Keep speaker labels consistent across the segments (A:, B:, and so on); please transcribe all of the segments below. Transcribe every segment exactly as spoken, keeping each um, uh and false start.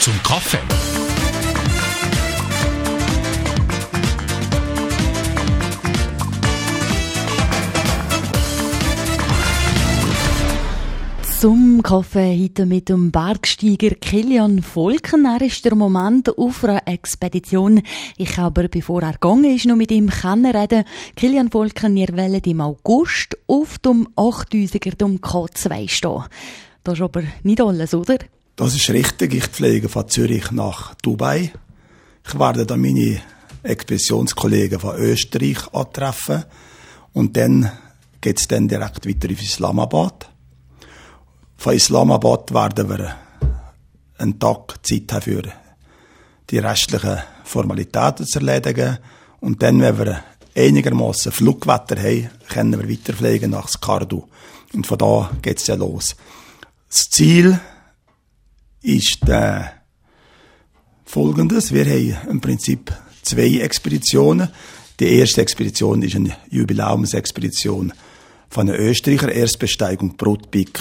A: zum Kaffee.
B: Zum Kaffee heute mit dem Bergsteiger Kilian Volken. Er ist der Moment auf einer Expedition. Ich aber, bevor er gegangen ist, noch mit ihm kennenreden. Kilian Volken, ihr wollt im August auf dem achttausiger, dem K zwei stehen. Das ist aber nicht alles, oder?
C: Das ist richtig. Ich fliege von Zürich nach Dubai. Ich werde dann meine Expeditionskollegen von Österreich antreffen. Und dann geht es dann direkt weiter auf Islamabad. Von Islamabad werden wir einen Tag Zeit haben, für die restlichen Formalitäten zu erledigen. Und dann, wenn wir einigermaßen Flugwetter haben, können wir weiterfliegen nach Skardu. Und von da geht es ja los. Das Ziel ist äh, folgendes. Wir haben im Prinzip zwei Expeditionen. Die erste Expedition ist eine Jubiläumsexpedition von einer Österreicher, Erstbesteigung Broadpeak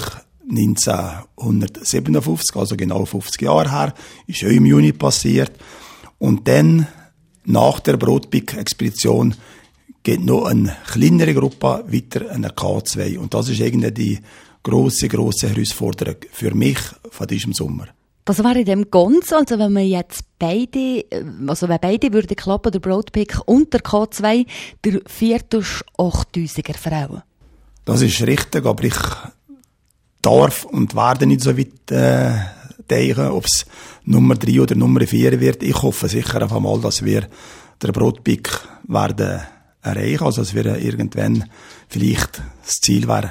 C: neunzehnhundertsiebenundfünfzig, also genau fünfzig Jahre her, ist auch im Juni passiert. Und dann, nach der Broadpeak-Expedition, geht noch eine kleinere Gruppe weiter an der K zwei. Und das ist irgendwie die grosse, grosse Herausforderung für mich von diesem Sommer.
B: Was wäre dem ganz, also wenn man jetzt beide, also wenn beide würden klappen, der Broadpeak und der K zwei, der vierte achttausiger Frauen?
C: Das ist richtig, aber ich darf und werde nicht so weit äh, denken, ob es Nummer drei oder Nummer vier wird. Ich hoffe sicher einfach mal, dass wir den Broadpeak werden erreichen, also dass wir irgendwann vielleicht das Ziel wäre,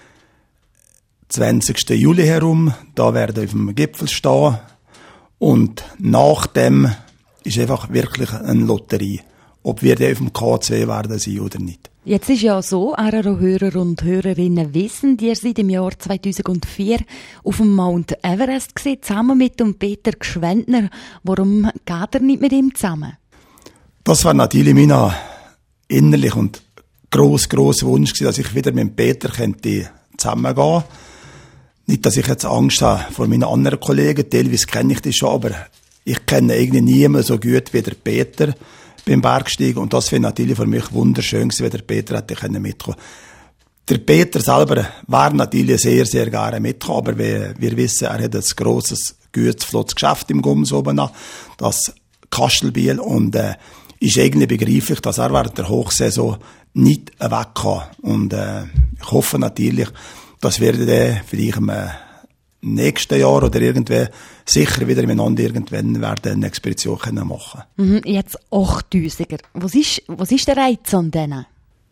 C: zwanzigsten Juli herum, da werden wir auf dem Gipfel stehen und nach dem ist einfach wirklich eine Lotterie, ob wir auf dem K zwei werden sein oder nicht.
B: Jetzt ist ja so, eure Hörer und Hörerinnen wissen, ihr seid im Jahr zweitausendvier auf dem Mount Everest gewesen, zusammen mit dem Peter Gschwendtner. Warum geht ihr nicht mit ihm zusammen?
C: Das war natürlich mein innerlich und gross, gross Wunsch gewesen, dass ich wieder mit dem Peter könnte zusammengehen könnte. Nicht, dass ich jetzt Angst habe vor meinen anderen Kollegen, teilweise kenne ich die schon, aber ich kenne irgendwie niemanden so gut wie der Peter beim Bergsteigen. Und das finde ich natürlich für mich wunderschön gewesen, wenn der Peter hätte mitkommen können. Der Peter selber wäre natürlich sehr, sehr gerne mitgekommen, aber wir, wir wissen, er hat ein grosses, gutes, flottes Geschäft im Gums oben an, das Kastelbiel, und äh, ist eigentlich begreiflich, dass er während der Hochsaison nicht weg kann. Und äh, ich hoffe natürlich, dass wir dann vielleicht im äh, nächsten Jahr oder irgendwie sicher wieder miteinander irgendwann werden eine Expedition können machen.
B: Mhm, jetzt achttausiger. Was ist, was ist der Reiz an denen?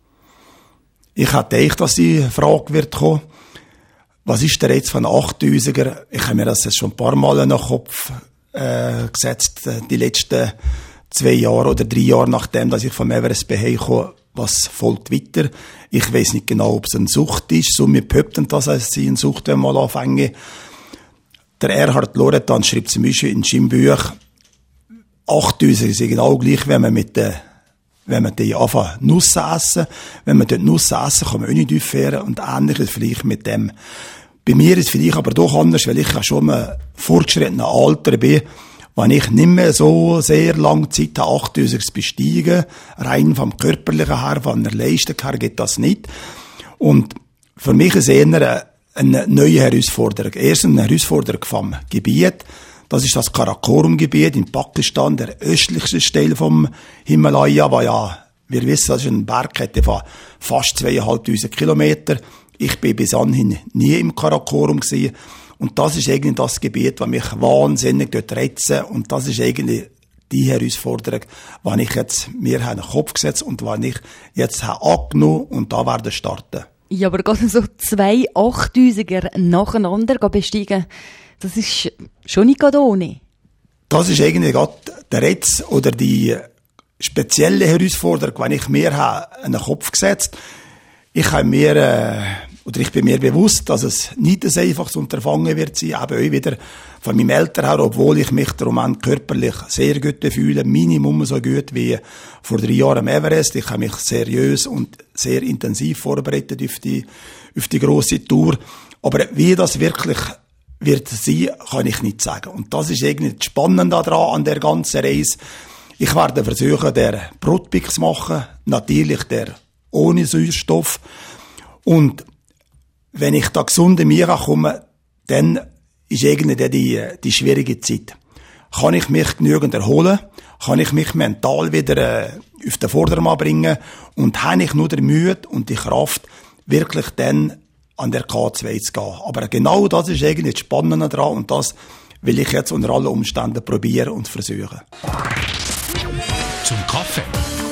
C: Ich hatte gedacht, dass die Frage wird kommen. Was ist der Reiz von achttausiger? Ich habe mir das jetzt schon ein paar Mal in den Kopf äh, gesetzt, die letzten zwei Jahre oder drei Jahre nachdem, dass ich vom Everest heimkomme. Was folgt weiter? Ich weiss nicht genau, ob es eine Sucht ist. So, wir behaupten das, als sie eine Sucht mal anfangen. Der Erhard Loretan schreibt zum Beispiel in seinem Buch, achttausend ist genau gleich, wenn man mit der, wenn man die anfängt, Nuss essen. Wenn man dort Nuss essen, kann man auch nicht aufhören. Und ähnliches vielleicht mit dem. Bei mir ist es vielleicht aber doch anders, weil ich ja schon im fortgeschrittenen Alter bin, wenn ich nicht mehr so sehr lange Zeit habe, achttausend zu besteigen, rein vom Körperlichen her, von der Leistung her geht das nicht. Und für mich ist es eher eine neue Herausforderung. Erstens eine Herausforderung vom Gebiet. Das ist das Karakorum-Gebiet in Pakistan, der östlichste Teil vom Himalaya, wo ja, wir wissen, das ist eine Bergkette von fast zweitausendfünfhundert Kilometer. Ich bin bis anhin nie im Karakorum gewesen. Und das ist eigentlich das Gebiet, das mich wahnsinnig dort reizt. Und das ist eigentlich die Herausforderung, die ich jetzt mir in den Kopf gesetzt und die ich jetzt habe angenommen und da werde starten.
B: Ja, aber gerade so zwei achttausiger nacheinander besteigen, das ist schon nicht gerade ohne.
C: Das ist eigentlich gerade der Reiz oder die spezielle Herausforderung, die ich mir habe in den Kopf gesetzt. Ich habe mir, äh, oder ich bin mir bewusst, dass es nicht ein einfaches Unterfangen wird sein, eben auch wieder von meinem Alter her, obwohl ich mich im Moment körperlich sehr gut fühle, Minimum so gut wie vor drei Jahren am Everest. Ich habe mich seriös und sehr intensiv vorbereitet auf die, auf die grosse Tour. Aber wie das wirklich wird sein, kann ich nicht sagen. Und das ist irgendwie das Spannende daran an der ganzen Reise. Ich werde versuchen, der Brotpick zu machen, natürlich der ohne Sauerstoff. Und wenn ich da gesund in mir komme, dann ist irgendwie die, die schwierige Zeit. Kann ich mich genügend erholen? Kann ich mich mental wieder äh, auf den Vordermann bringen? Und habe ich nur die Mühe und die Kraft, wirklich dann an der K zwei zu gehen? Aber genau das ist irgendwie das Spannende daran und das will ich jetzt unter allen Umständen probieren und versuchen.
A: Zum Kaffee.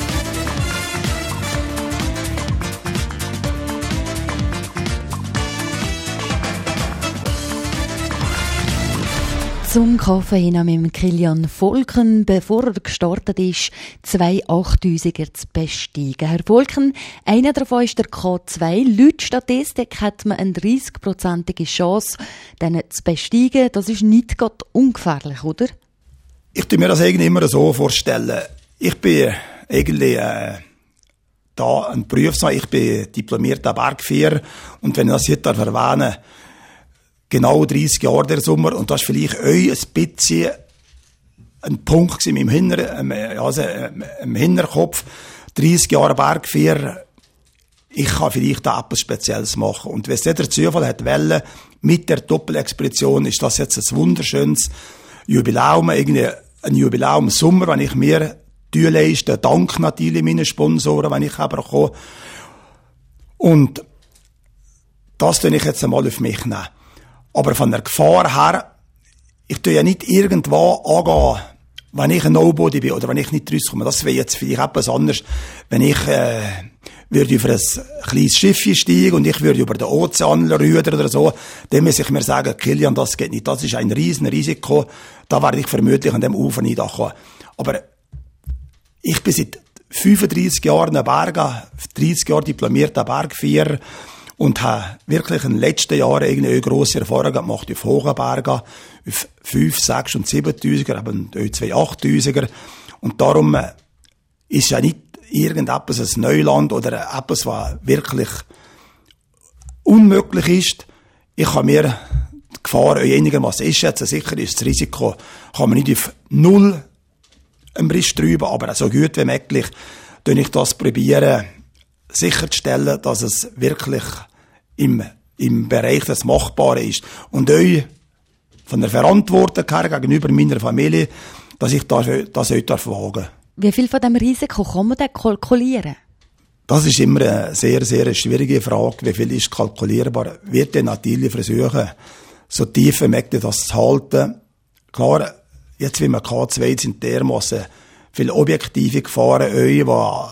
B: Zum Kaffee hin mit Kilian Volken, bevor er gestartet ist, zwei achttausiger zu besteigen. Herr Volken, einer davon ist der K zwei. Laut Statistik hat man eine dreißig-prozentige Chance, den zu besteigen. Das ist nicht gerade ungefährlich, oder?
C: Ich tue mir das irgendwie immer so vorstellen. Ich bin irgendwie äh, da ein Berufsmann. Ich bin diplomierter Bergführer. Und wenn ich das hier erwähne, genau dreißig Jahre der Sommer, und das ist vielleicht euch ein bisschen ein Punkt in meinem Hinter, also im Hinterkopf. dreißig Jahre Bergführer, ich kann vielleicht da etwas Spezielles machen. Und wenn es der Zufall hat wollen, mit der Doppelexpedition, ist das jetzt ein wunderschönes Jubiläum, irgendwie ein Jubiläum im Sommer, wenn ich mir leiste, dank natürlich meinen Sponsoren, wenn ich aber komme. Und das tue ich jetzt einmal auf mich nehmen. Aber von der Gefahr her, ich tue ja nicht irgendwo angehen, wenn ich ein Nobody bin oder wenn ich nicht rauskomme. Das wäre jetzt vielleicht etwas anderes, wenn ich äh, würde über ein kleines Schiff steigen und ich würde über den Ozean rudern oder so, dann muss ich mir sagen, Kilian, das geht nicht. Das ist ein riesen Risiko. Da werde ich vermutlich an dem Ufer nicht ankommen. Aber ich bin seit fünfunddreissig Jahren ein Berger, dreißig Jahre diplomierter Bergführer, und habe wirklich in den letzten Jahren irgendwie grosse Erfahrungen gemacht auf hohen Bergen, auf fünf, sechs und siebentausiger, eben zwei achttausiger. Und darum ist ja nicht irgendetwas ein Neuland oder etwas, was wirklich unmöglich ist. Ich kann mir die Gefahr einigermaßen einschätzen. Sicher ist das Risiko, kann man nicht auf null im Riss treiben, aber so gut wie möglich, tue ich das probieren, sicherzustellen, dass es wirklich im, im Bereich des Machbaren ist. Und euch von der Verantwortung her gegenüber meiner Familie, dass ich das, das euch darf wagen.
B: Wie viel von diesem Risiko kann man denn kalkulieren?
C: Das ist immer eine sehr, sehr schwierige Frage. Wie viel ist kalkulierbar? Wird dann natürlich versuchen, so tief wie möglich das zu halten. Klar, jetzt wie wir K zwei sind dermassen viele objektive Gefahren, euch,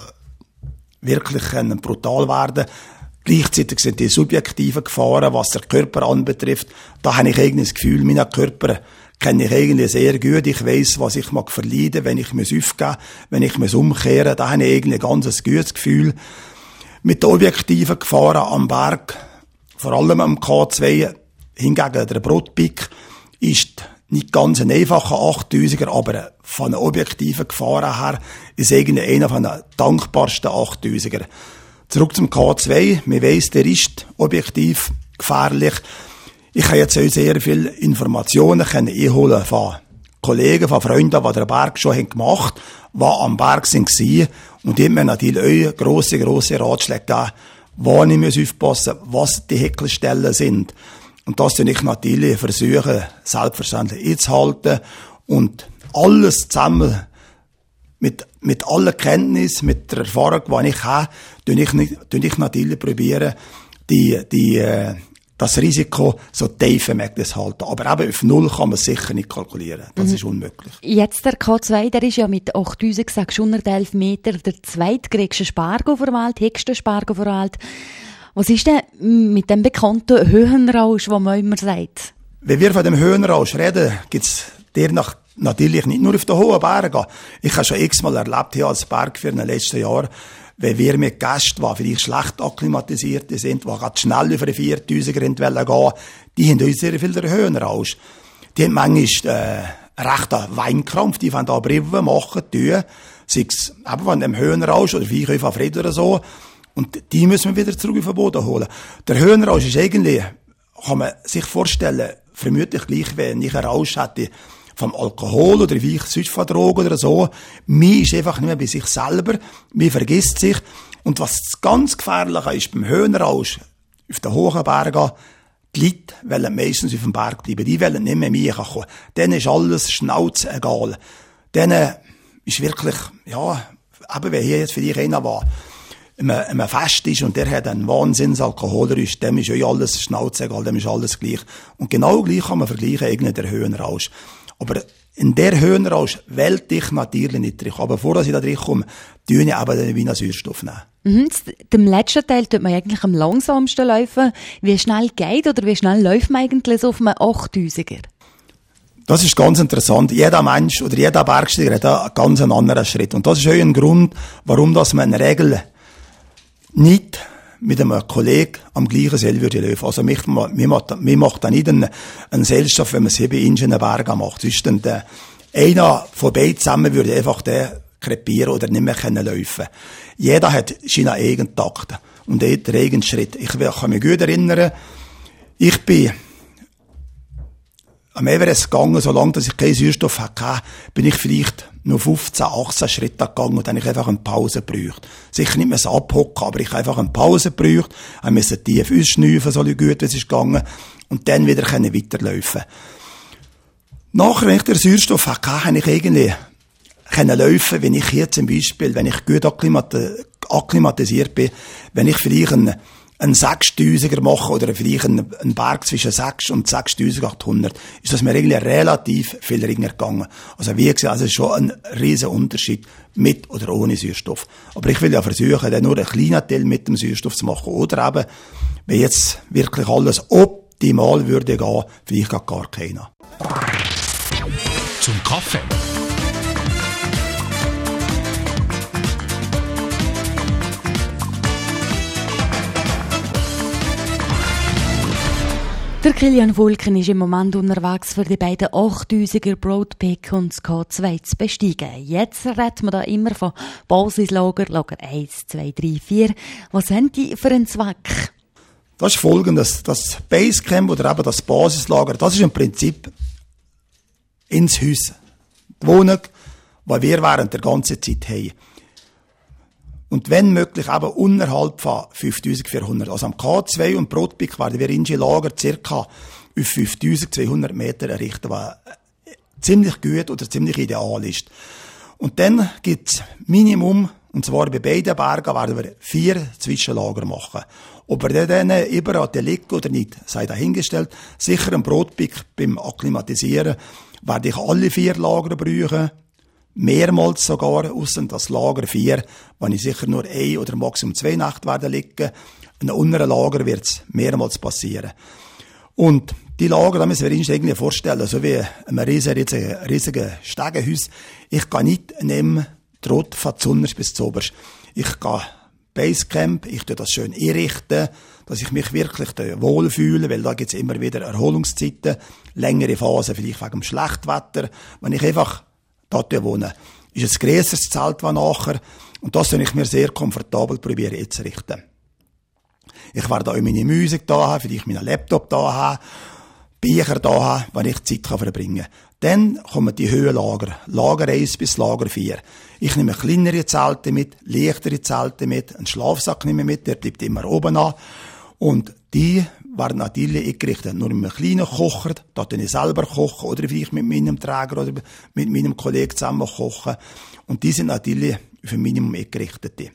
C: die wirklich brutal werden. Gleichzeitig sind die subjektiven Gefahren, was der Körper anbetrifft. Da habe ich irgendwie das Gefühl, meinen Körper kenne ich irgendwie sehr gut. Ich weiss, was ich mag verleiden, wenn ich mich aufgeben, wenn ich mich umkehren. Da habe ich irgendwie ein ganz gutes Gefühl. Mit den objektiven Gefahren am Berg, vor allem am K zwei, hingegen der Brotpick, ist nicht ganz ein einfacher achttausiger, aber von den objektiven Gefahren her ist irgendwie einer von den dankbarsten achttausiger. Zurück zum K zwei. Man weiss, der ist objektiv gefährlich. Ich habe jetzt auch sehr viele Informationen können einholen von Kollegen, von Freunden, die den Berg schon gemacht haben, die am Berg waren. Und die haben mir natürlich auch grosse, grosse Ratschläge gegeben, wo ich aufpassen muss, was die Häkelstellen sind. Und das tue ich natürlich versuchen, selbstverständlich einzuhalten. Und alles zusammen, mit, mit aller Kenntnis, mit der Erfahrung, die ich habe, tue ich, tue ich natürlich probieren, die, die, äh, das Risiko so tief wie möglich zu halten. Aber eben auf Null kann man sicher nicht kalkulieren. Das mhm. ist unmöglich.
B: Jetzt der K zwei, der ist ja mit achttausendsechshundertelf Meter der zweitgrößte Spargo der Welt, höchste Spargo der Welt. Was ist denn mit dem bekannten Höhenrausch, den man immer sagt?
C: Wenn wir von dem Höhenrausch reden, gibt es der nach, natürlich nicht nur auf den hohen Bergen. Ich habe schon x-mal erlebt hier als Bergführer in den letzten Jahren, wenn wir mit Gästen, die vielleicht schlecht akklimatisiert sind, die gerade schnell über den viertausiger gehen wollen, die haben uns sehr viel der Höhenrausch. Die haben manchmal äh, einen rechten Weinkrampf, die wollen da Briefe machen, tun, sei es eben von dem Höhenrausch oder wie ich von Fried oder so. Und die müssen wir wieder zurück auf den Boden holen. Der Höhenrausch ist eigentlich, kann man sich vorstellen, vermutlich gleich, wenn ich einen Rausch hätte vom Alkohol oder wie ich sonst von Drogen oder so. Man ist einfach nicht mehr bei sich selber, man vergisst sich. Und was ganz gefährlich ist beim Höhenrausch auf den hohen Bergen, die Leute wollen meistens auf dem Berg bleiben. Die wollen nicht mehr mir kommen. Denen ist alles schnauzegal. Denen ist wirklich, ja, eben wenn hier jetzt für dich einer war, einem Fest ist und der hat einen Wahnsinnsalkoholer, dem ist ja alles schnauzegal, dem ist alles gleich. Und genau gleich kann man vergleichen, irgendwie der Höhenrausch. Aber in der Höhenrausch wählt ich natürlich nicht drin. Aber bevor ich da drin komme, tue ich eben den Wiener Sauerstoff nehmen.
B: Mhm, dem letzten Teil tut man eigentlich am langsamsten laufen. Wie schnell geht oder wie schnell läuft man eigentlich so auf einem achttausiger?
C: Das ist ganz interessant. Jeder Mensch oder jeder Bergsteiger hat einen ganz anderen Schritt. Und das ist auch ein Grund, warum dass man in der Regel nicht mit einem Kollegen am gleichen Seil würde laufen. Also, mich, mir macht, mir macht da nicht einen, einen Seilstoff, wenn man sieben Inch in den Bergen macht. Sonst dann der, einer von beiden zusammen würde einfach den krepieren oder nicht mehr können laufen. Jeder hat seinen eigenen Takt und den eigenen Schritt. Ich kann mich gut erinnern, ich bin am Everest gegangen, solange dass ich keinen Sauerstoff hatte, bin ich vielleicht nur fünfzehn, achtzehn Schritte gegangen und dann habe ich einfach eine Pause gebraucht. Sicher nicht mehr so abhocken, aber ich habe einfach eine Pause gebraucht, ich musste tief ausschnaufen, so gut wie es ist gegangen, und dann wieder weiterlaufen. Nachher, wenn ich den Sauerstoff hatte, habe ich irgendwie können laufen, wenn ich hier zum Beispiel, wenn ich gut akklimatisiert bin, wenn ich vielleicht einen, einen sechstausiger mache oder vielleicht einen, einen Berg zwischen sechs und sechstausendachthundert, ist das mir irgendwie relativ viel ringer gegangen. Also wie gesagt, also schon ein riesen Unterschied mit oder ohne Sauerstoff. Aber ich will ja versuchen, dann nur einen kleinen Teil mit dem Sauerstoff zu machen. Oder eben, wenn jetzt wirklich alles optimal würde gehen, vielleicht gar keiner.
A: Zum Kaffee.
B: Der Kilian Fulken ist im Moment unterwegs, für die beiden achttausiger Broadpeak und das K zwei zu besteigen. Jetzt reden wir da immer von Basislager, Lager eins, zwei, drei, vier. Was haben die für einen Zweck?
C: Das ist folgendes. Das Basecamp oder eben das Basislager, das ist im Prinzip ins Haus. Die Wohnung, die wir während der ganzen Zeit haben. Und wenn möglich eben unterhalb von fünftausendvierhundert. Also am K zwei und Broadpeak werden wir in Lager circa auf fünftausendzweihundert Meter errichten, was ziemlich gut oder ziemlich ideal ist. Und dann gibt's Minimum, und zwar bei beiden Bergen werden wir vier Zwischenlager machen. Ob wir dann überall liegen oder nicht, sei dahingestellt. Sicher am Broadpeak beim Akklimatisieren werde ich alle vier Lager brauchen. Mehrmals sogar, ausser das Lager vier, wenn ich sicher nur ein oder maximal zwei Nächte werden liegen. In einem unteren Lager wird es mehrmals passieren. Und die Lager, da müssen wir uns irgendwie vorstellen, so wie ein riesiges, riesiges Stegenhaus. Ich gehe nicht nehmen, Trott von Zunners bis Zoberst. Ich gehe Basecamp, ich tue das schön einrichten, dass ich mich wirklich wohlfühle, weil da gibt es immer wieder Erholungszeiten, längere Phasen, vielleicht wegen dem Schlechtwetter, wenn ich einfach dort wohne, ist ein grösseres Zelt, was nachher, und das soll ich mir sehr komfortabel probieren einzurichten. Ich werde auch meine Musik da haben, vielleicht meinen Laptop da haben, Bücher da haben, wenn ich Zeit verbringen kann. Dann kommen die Höhenlager, Lager eins bis Lager vier. Ich nehme kleinere Zelte mit, leichtere Zelte mit, einen Schlafsack nehme ich mit, der bleibt immer oben an. Und die werden natürlich eingerichtet, nur mit einem kleinen Kocher, da kann ich selber kochen, oder vielleicht mit meinem Träger oder mit meinem Kollegen zusammen kochen. Und die sind natürlich auf ein Minimum eingerichtet.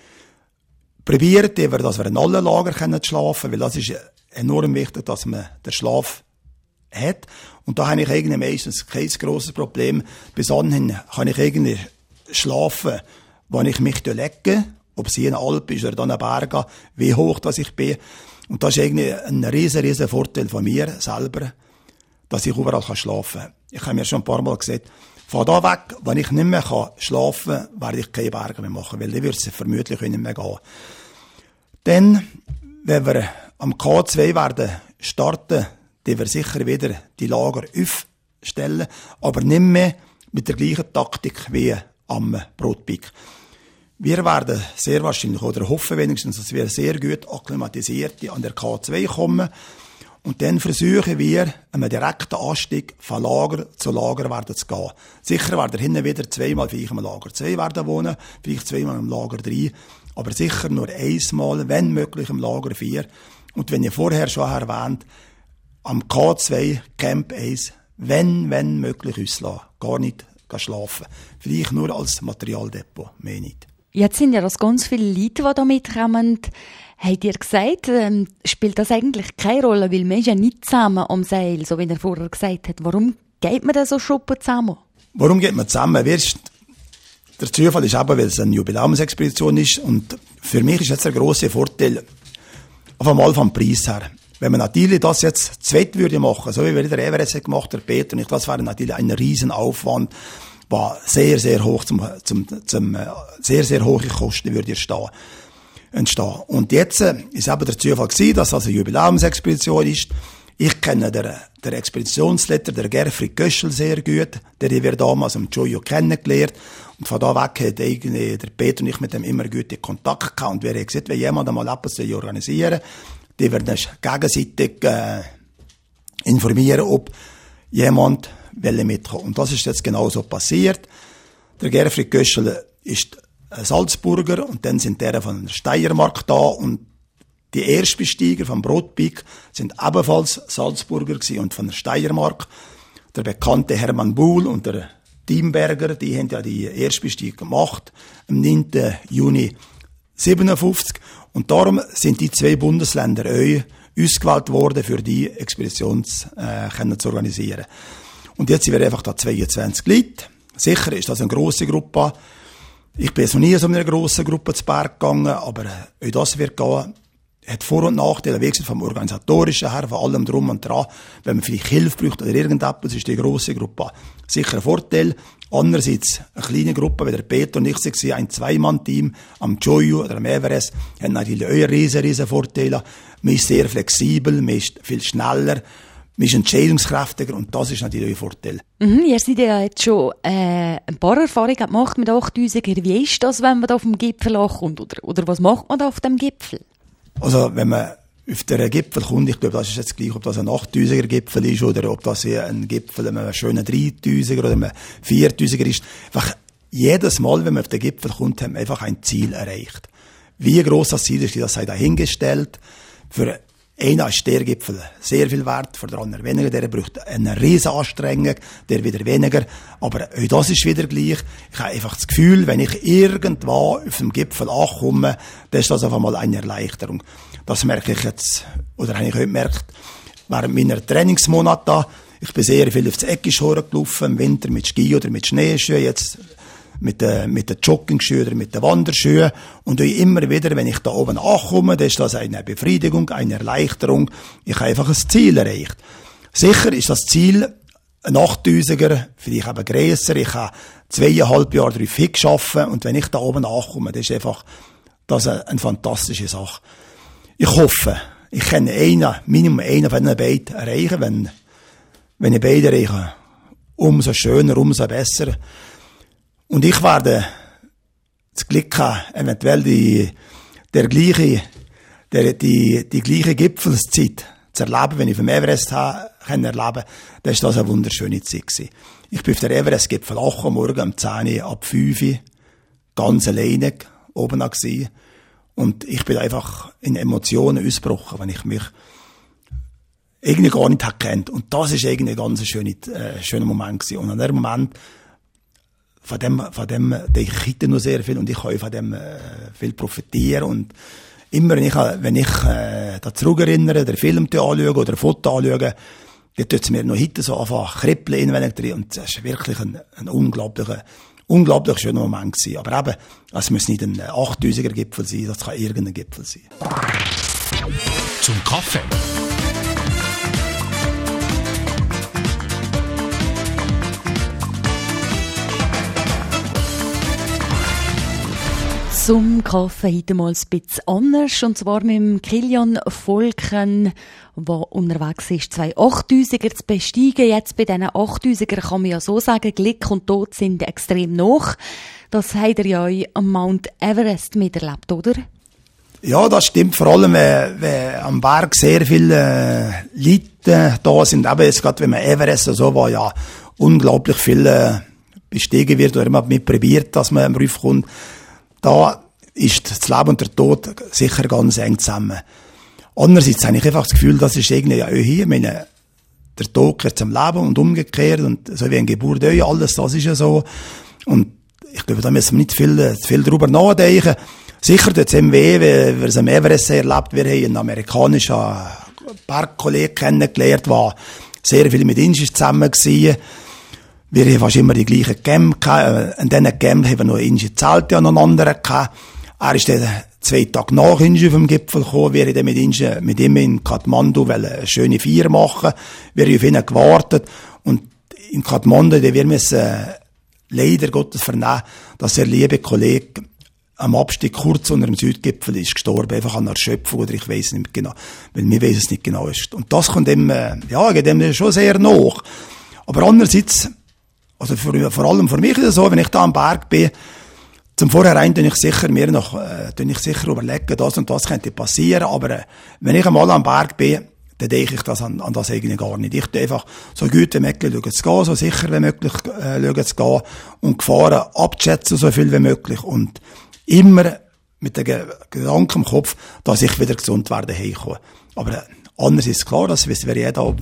C: Probiert ihr, dass wir in allen Lagern schlafen können, weil das ist enorm wichtig, dass man den Schlaf hat. Und da habe ich eigentlich meistens kein grosses Problem. Bis anhin kann ich eigentlich schlafen, wenn ich mich lege, ob es hier in Alp ist oder dann in Bergen, wie hoch das ich bin. Und das ist eigentlich ein riesen, riesen Vorteil von mir selber, dass ich überall schlafen kann. Ich habe mir schon ein paar Mal gesagt, von da weg, wenn ich nicht mehr schlafen kann, werde ich keine Berge mehr machen, weil dann würde es vermutlich nicht mehr gehen. Dann, wenn wir am K zwei werden starten, dann wir sicher wieder die Lager aufstellen, aber nicht mehr mit der gleichen Taktik wie am Broadpeak. Wir werden sehr wahrscheinlich, oder hoffen wenigstens, dass wir sehr gut akklimatisiert an der K zwei kommen. Und dann versuchen wir, einen direkten Anstieg von Lager zu Lager werden zu gehen. Sicher werden hinten wieder zweimal vielleicht im Lager zwei werden wohnen, vielleicht zweimal im Lager drei, aber sicher nur einmal, wenn möglich, im Lager vier. Und wenn ich vorher schon erwähnt, am K zwei Camp eins, wenn, wenn möglich, auslassen. Gar nicht schlafen. Vielleicht nur als Materialdepot, mehr nicht.
B: Jetzt sind ja das ganz viele Leute, die da mitkommen. Habt ihr gesagt, ähm, spielt das eigentlich keine Rolle, weil man ist ja nicht zusammen am Seil, so wie er vorher gesagt hat. Warum geht man denn so schuppen zusammen?
C: Warum geht man zusammen? Wirst, der Zufall ist eben, weil es eine Jubiläumsexpedition ist und für mich ist jetzt der grosse Vorteil, auf einmal vom Preis her. Wenn man natürlich das jetzt zweit würde machen, so wie wir der Everest gemacht, der Peter und ich, das wäre natürlich ein riesen Aufwand, war sehr, sehr hoch zum, zum, zum, sehr, sehr hohe Kosten würde stehen. entstehen. Und jetzt äh, ist eben der Zufall gewesen, dass das eine Jubiläumsexpedition ist. Ich kenne den, den Expeditionsleiter, der Gerfried Göschel, sehr gut. Der haben wir damals am Jojo kennengelernt. Und von da weg hat irgendwie der Peter und ich mit dem immer gute Kontakt gehabt. Und wir haben gesagt, wenn jemand einmal etwas organisieren will, die werden uns gegenseitig äh, informieren, ob jemand will mitkommen. Und das ist jetzt genau so passiert. Der Gerfried Göschel ist Salzburger und dann sind der von der Steiermark da und die Erstbesteiger vom Brotpik sind ebenfalls Salzburger gewesen und von der Steiermark. Der bekannte Hermann Buhl und der Tiemberger, die haben ja die Erstbesteigung gemacht am neunten Juni siebenundfünfzig und darum sind die zwei Bundesländer Eu ausgewählt worden, für die Expedition äh, zu organisieren. Und jetzt sind wir einfach da zweiundzwanzig Leute. Sicher ist das eine grosse Gruppe. Ich bin jetzt noch nie so in einer grossen Gruppe zu Berg gegangen, aber auch das wird gehen. Hat Vor- und Nachteile, wie gesagt, vom Organisatorischen her, von allem drum und dran. Wenn man vielleicht Hilfe braucht oder irgendetwas, ist die grosse Gruppe sicher ein Vorteil. Andererseits, eine kleine Gruppe, wie der Peter und ich waren, ein Zwei-Mann-Team am Jojo oder am Everest, haben natürlich auch riesen, riesen Vorteile. Man ist sehr flexibel, man ist viel schneller, man ist entscheidungskräftiger und das ist natürlich ein Vorteil.
B: Mhm, ihr seid ja jetzt schon äh, ein paar Erfahrungen gemacht mit achttausiger. Wie ist das, wenn man da auf dem Gipfel ankommt? Oder, oder was macht man da auf dem Gipfel?
C: Also, wenn man auf den Gipfel kommt, ich glaube, das ist jetzt gleich, ob das ein achttausiger Gipfel ist oder ob das ein Gipfel, ein schöner dreitausiger oder ein viertausiger ist. Einfach jedes Mal, wenn man auf den Gipfel kommt, haben wir einfach ein Ziel erreicht. Wie gross das Ziel ist, das sei dahingestellt. Für einer ist der Gipfel sehr viel wert, für den anderen weniger. Der braucht eine riesen Anstrengung, der wieder weniger. Aber auch das ist wieder gleich. Ich habe einfach das Gefühl, wenn ich irgendwo auf dem Gipfel ankomme, dann ist das auf einmal eine Erleichterung. Das merke ich jetzt, oder habe ich heute gemerkt, während meiner Trainingsmonate. Ich bin sehr viel aufs Eckischhoren gelaufen, im Winter mit Ski oder mit Schneeschuhen, jetzt mit den, mit den Jogging-Schuhen oder mit den Wanderschuhen. Und immer wieder, wenn ich da oben ankomme, dann ist das eine Befriedigung, eine Erleichterung. Ich habe einfach ein Ziel erreicht. Sicher ist das Ziel ein achttausiger, vielleicht eben grösser. Ich habe zweieinhalb Jahre darauf hingearbeitet und wenn ich da oben ankomme, das ist einfach das eine, eine fantastische Sache. Ich hoffe, ich kann einen, Minimum einen von diesen beiden erreichen. Wenn, wenn ich beide erreiche, umso schöner, umso besser. Und ich werde das Glück haben, eventuell die, der gleiche, der, die, die gleiche Gipfelszeit zu erleben, wenn ich vom Everest habe, kann erleben, dann ist das eine wunderschöne Zeit gewesen. Ich bin auf der Everest-Gipfel acht Uhr morgen um zehn Uhr ab fünf Uhr ganz alleine oben gewesen. Und ich bin einfach in Emotionen ausgebrochen, wenn ich mich irgendwie gar nicht kennt. Und das ist irgendwie ein ganz schöner, äh, schöner Moment gewesen. Und an dem Moment, von dem, von dem, denke ich heute noch sehr viel und ich kann von dem äh, viel profitieren. Und immer, wenn ich, wenn ich äh, da zurückerinnere, den Film anschaue oder ein Foto anschaue, dann tut es mir noch heute so anfangen kribbeln inwendig drin. Und das ist wirklich ein, ein unglaublicher, unglaublich schöner Moment gewesen. Aber eben, es muss nicht ein achttausiger Gipfel sein, das kann irgendein Gipfel sein.
A: Zum Kaffee.
B: Zum Kaffee heute mal ein bisschen anders. Und zwar mit dem Kilian Volken, der unterwegs ist, zwei achttausiger zu besteigen. Jetzt bei diesen achttausiger kann man ja so sagen, Glück und Tod sind extrem nah. Das habt ihr ja am Mount Everest miterlebt, oder?
C: Ja, das stimmt, vor allem, wenn, wenn am Berg sehr viele äh, Leute da sind, eben jetzt gerade, wenn man Everest oder so, wo ja unglaublich viel äh, bestiegen wird, oder man mit probiert, dass man am Ruf kommt, da ist das Leben und der Tod sicher ganz eng zusammen. Andererseits habe ich einfach das Gefühl, das ist irgendwie ja auch hier, meine, der Tod gehört zum Leben und umgekehrt, und so wie eine Geburt auch, alles, das ist ja so. Und ich glaube, da müssen wir nicht viel, viel drüber nachdenken. Sicher tut es ihm weh, wie wir es am Everest erlebt. Wir haben einen amerikanischen Bergkollegen kennengelernt, der sehr viel mit Inschis zusammen war. Wir haben fast immer die gleichen Camp gehabt. An diesen Camp haben wir noch Inschi Zelte aneinander gehabt. Er ist dann zwei Tage nach Inschi auf dem Gipfel gekommen. Wir haben dann mit, Inschi, mit ihm in Kathmandu eine schöne Feier machen. Wir haben auf ihn gewartet. Und in Kathmandu, wir müssen leider Gottes vernehmen, dass der liebe Kollege am Abstieg kurz unter dem Südgipfel ist gestorben, einfach an Erschöpfung, oder ich weiss nicht genau, weil mir weiss es nicht genau ist. Und das kommt ihm, äh, ja, geht ihm schon sehr nach. Aber andererseits, also für, vor allem für mich ist es so, wenn ich da am Berg bin, zum Vorhinein tue ich sicher mir noch, äh, tue ich sicher überlegen, das und das könnte passieren, aber äh, wenn ich einmal am Berg bin, dann denke ich das an, an das eigentlich gar nicht. Ich tue einfach so gut wie möglich schauen zu gehen, so sicher wie möglich äh, schauen zu gehen und Gefahren abzuschätzen, so viel wie möglich, und immer mit dem Gedanken im Kopf, dass ich wieder gesund werde heimkomme. Aber äh, anders ist klar, das wissen wir jeder.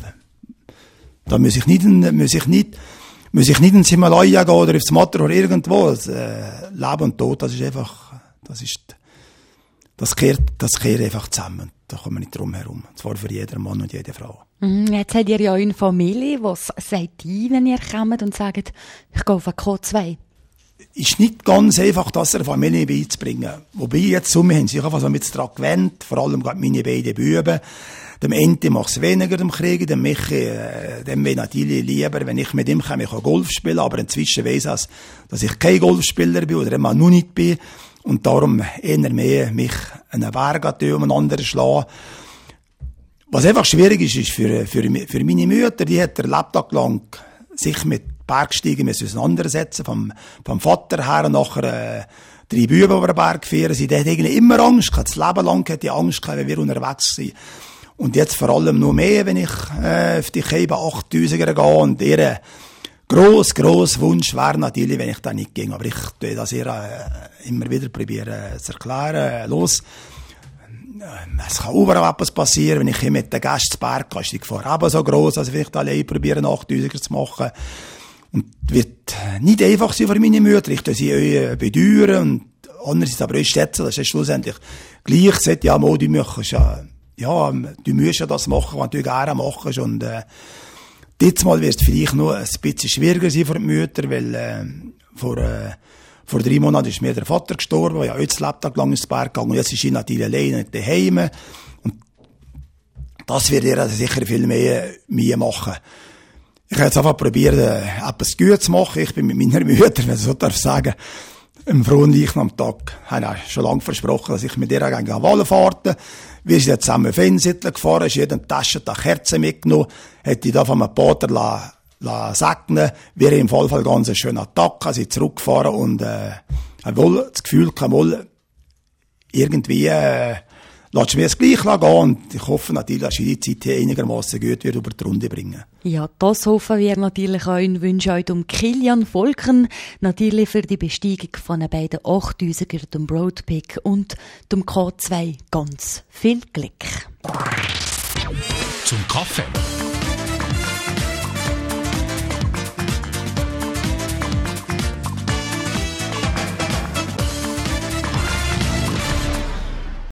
C: Da muss ich nicht, muss ich nicht, muss ich nicht ins Himalaya gehen oder aufs Matterhorn oder irgendwo. Das, äh, Leben und Tod, das ist einfach, das ist, das kehrt, das kehrt einfach zusammen. Da kommen wir nicht drum herum. Und zwar für jeden Mann und jede Frau.
B: Jetzt habt ihr ja eine Familie. Was sagt ihr, wenn ihr kommt und sagt, ich gehe auf eine K zwei?
C: Ist nicht ganz einfach, das der Familie beizubringen. Wobei jetzt so, wir haben sich einfach so mit daran gewöhnt, vor allem gerade meine beiden Buben. Dem Ente macht es weniger, dem Krieg, dem Michi, äh, dem wäre natürlich lieber, wenn ich mit ihm kann, ich kann Golf spielen, aber inzwischen weiss ich, dass ich kein Golfspieler bin oder immer noch nicht bin, und darum eher mehr mich einen Berg umeinander schlagen. Was einfach schwierig ist, ist für, für, für meine Mutter, die hat der Lebtag lang sich mit Bergsteigen müssen auseinandersetzen, vom, vom Vater her, und nachher äh, drei Buben über den Berg gefahren sind. Die hat irgendwie immer Angst gehabt. Das Leben lang hat die Angst gehabt, wenn wir unterwegs sind. Und jetzt vor allem noch mehr, wenn ich äh, auf die Keibe achttausender gehe, und ihr gross, gross Wunsch wäre natürlich, wenn ich da nicht ging. Aber ich tue das ihr äh, immer wieder probieren äh, zu erklären. Äh, los, es kann überall etwas passieren, wenn ich hier mit den Gästen zu Berg gehe, ist die Gefahr aber so gross, als wenn ich da allein probiere, achttausender zu machen. Und wird nicht einfach sein für meine Mütter. Ich tue sie auch bedauern, und andererseits aber auch schätzen, das ist schlussendlich gleich gesagt, ja, Mo, du möchtest ja, ja, du musst ja das machen, was du gerne machst. Und, äh, jetzt mal wird es vielleicht noch ein bisschen schwieriger sein für die Mütter, weil, äh, vor, äh, vor drei Monaten ist mir der Vater gestorben, der ja jetzt Lebtag lang ins Berg gegangen, und jetzt ist sie natürlich alleine daheim. Und das wird ihr also sicher viel mehr, mehr machen. Ich habe jetzt einfach probiert, äh, etwas Gutes zu machen. Ich bin mit meiner Mutter, wenn ich so darf sagen, am frohen Leichnamstag, habe ich schon lange versprochen, dass ich mit ihr gegen Wallenfahrten. Wir sind jetzt zusammen auf Einsittel gefahren, ist jeder Tasche da Kerzen mitgenommen, hätte ich da von einem Pater la, la segnen. Wir haben im Fallfall ganz einen schönen Tag, sind zurückgefahren und, äh, habe wohl das Gefühl gehabt, wohl, irgendwie, äh, lass mir es gleich gehen, und ich hoffe natürlich, dass ich die Zeit hier einigermaßen gut wird über die Runde bringen.
B: Ja, das hoffen wir natürlich auch und wünschen euch um Kilian Volken natürlich für die Besteigung von den beiden achttausender, dem Broadpeak und dem K zwei ganz viel Glück.
A: Zum Kaffee.